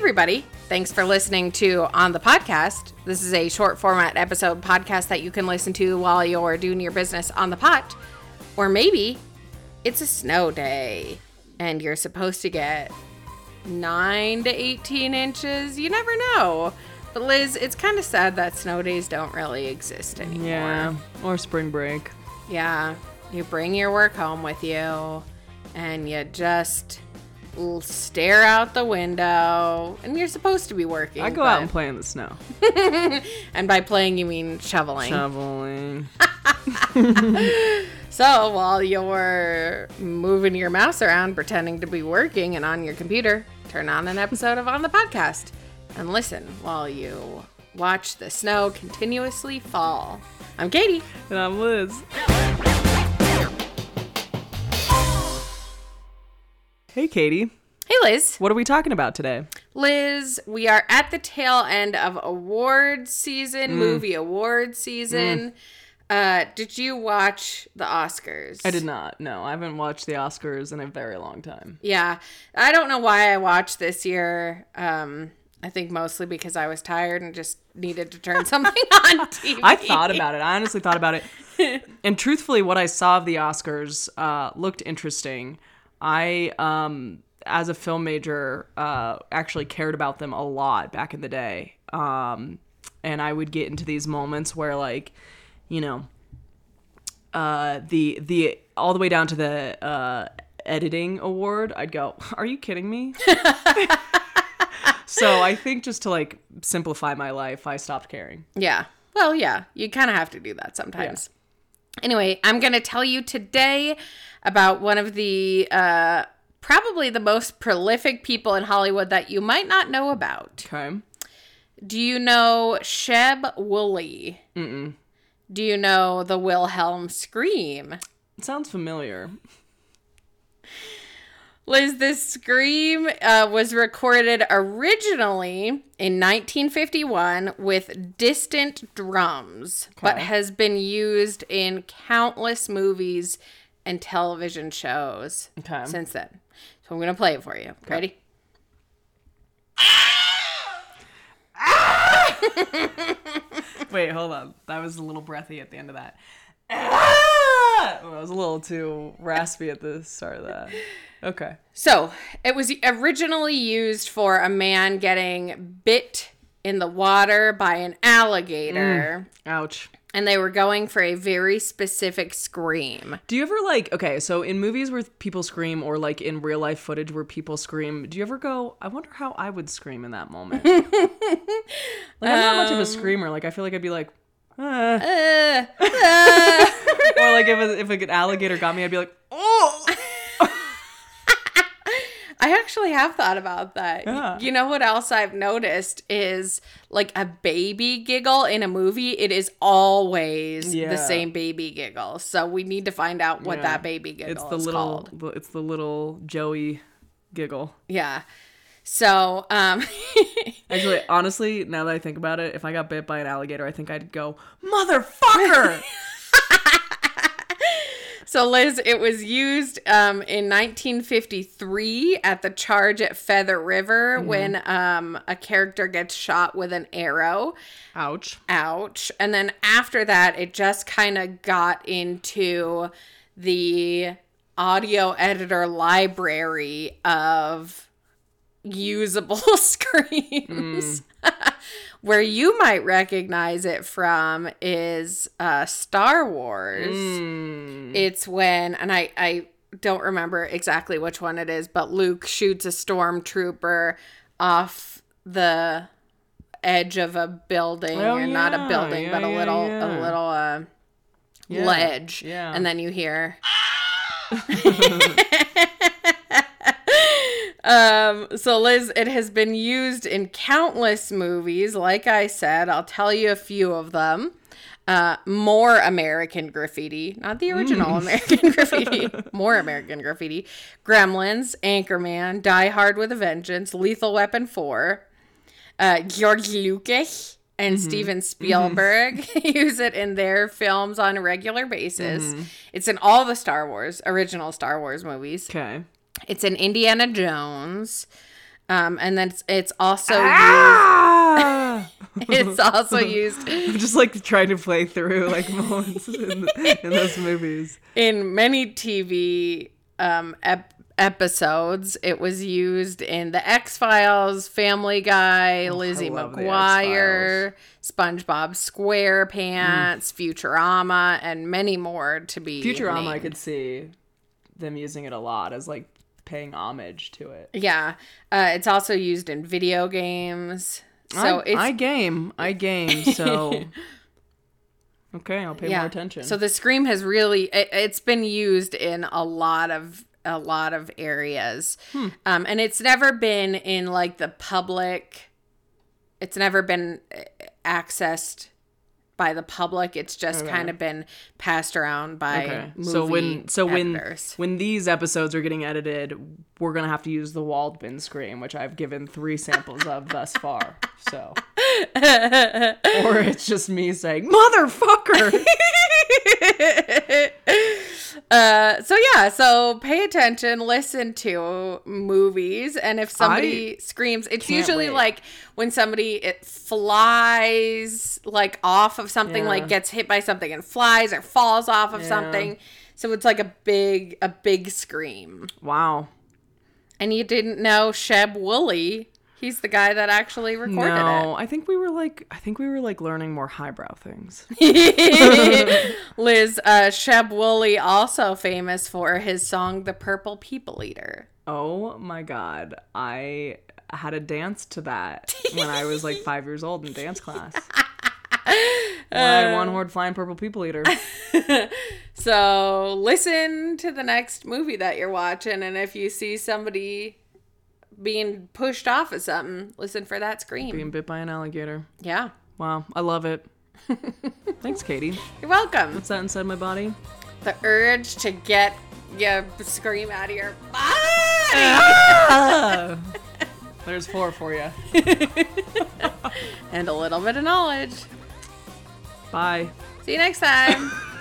everybody. Thanks for listening to On the Podcast. This is a short format episode podcast that you can listen to while you're doing your business on the pot. Or maybe it's a snow day and you're supposed to get 9 to 18 inches. You never know. But Liz, it's kind of sad that snow days don't really exist anymore. Yeah, or spring break. Yeah, you bring your work home with you and you just stare out the window, and you're supposed to be working. I go out and play in the snow. And by playing, you mean shoveling. Shoveling. So while you're moving your mouse around, pretending to be working and on your computer, turn on an episode of On the Podcast and listen while you watch the snow continuously fall. I'm Katie. And I'm Liz. Hey, Katie. Hey, Liz. What are we talking about today? Liz, we are at the tail end of award season, movie award season. Did you watch the Oscars? I did not. No, I haven't watched the Oscars in a very long time. Yeah. I don't know why I watched this year. I think mostly because I was tired and just needed to turn something on TV. I thought about it. I honestly thought about it. And truthfully, what I saw of the Oscars looked interesting. I, as a film major, actually cared about them a lot back in the day. And I would get into these moments where, like, you know, the all the way down to the editing award, I'd go, are you kidding me? So I think just to, like, simplify my life, I stopped caring. Yeah. Well, yeah. You kind of have to do that sometimes. Yeah. Anyway, I'm going to tell you today about one of the probably the most prolific people in Hollywood that you might not know about. Okay. Do you know Sheb Wooley? Mm-mm. Do you know the Wilhelm scream? It sounds familiar. Liz, this scream was recorded originally in 1951 with distant drums, but has been used in countless movies and television shows since then. So I'm going to play it for you. Okay. Ready? Wait, hold on. That was a little breathy at the end of that. I was a little too raspy at the start of that. Okay. So, it was originally used for a man getting bit in the water by an alligator. Ouch. And they were going for a very specific scream. Do you ever, like, okay, so in movies where people scream, or, like, in real life footage where people scream, do you ever go, I wonder how I would scream in that moment? Like, I'm not much of a screamer. Like, I feel like I'd be like, Or, like, if an alligator got me, I'd be like, oh! I actually have thought about that. Yeah. You know what else I've noticed is, like, a baby giggle in a movie, it is always the same baby giggle. So we need to find out what that baby giggle is called. It's the little Joey giggle. Yeah. So, Actually, honestly, now that I think about it, if I got bit by an alligator, I think I'd go, motherfucker! So, Liz, it was used in 1953 at the charge at Feather River when a character gets shot with an arrow. Ouch. Ouch. And then after that, it just kind of got into the audio editor library of usable screams. Where you might recognize it from is Star Wars. It's when, and I don't remember exactly which one it is, but Luke shoots a stormtrooper off the edge of a building, not a building, but a little ledge. Yeah. And then you hear... So Liz, it has been used in countless movies. Like I said, I'll tell you a few of them. More American Graffiti, not the original American Graffiti, more American Graffiti. Gremlins, Anchorman, Die Hard with a Vengeance, Lethal Weapon 4, George Lucas and Steven Spielberg use it in their films on a regular basis. It's in all the original Star Wars movies. Okay. It's in Indiana Jones. And then it's also Ah! used. It's also used I'm just like trying to play through like moments in those movies. in many TV episodes. It was used in The X-Files, Family Guy, Lizzie love The McGuire, SpongeBob SquarePants, Futurama, and many more to be Futurama, named. I could see them using it a lot as like paying homage to it. Yeah. It's also used in video games. So I game, so okay, I'll pay more attention. So the Scream has really it's been used in a lot of areas. And it's never been in like the public. It's never been accessed by the public. It's just kind of been passed around by movie editors. when these episodes are getting edited, we're gonna have to use the Waldman scream, which I've given 3 samples of thus far. So, or it's just me saying "motherfucker." So pay attention, listen to movies, and if somebody screams, it's usually wait. like when somebody flies like off of something, like gets hit by something and flies or falls off of something. So it's like a big scream. Wow. And you didn't know Sheb Woolley? He's the guy that actually recorded No, I think we were like learning more highbrow things. it. Liz, Sheb Woolley, also famous for his song "The Purple People Eater." Oh my God, I had a dance to that when I was like 5 years old in dance class. One-horned flying purple people eater. So listen to the next movie that you're watching, and if you see somebody being pushed off of something, listen for that scream. Being bit by an alligator. Yeah. Wow, I love it. Thanks, Katie. You're welcome. What's that inside my body? The urge to get your scream out of your body. Ah! There's 4 for you. And a little bit of knowledge. Bye. See you next time.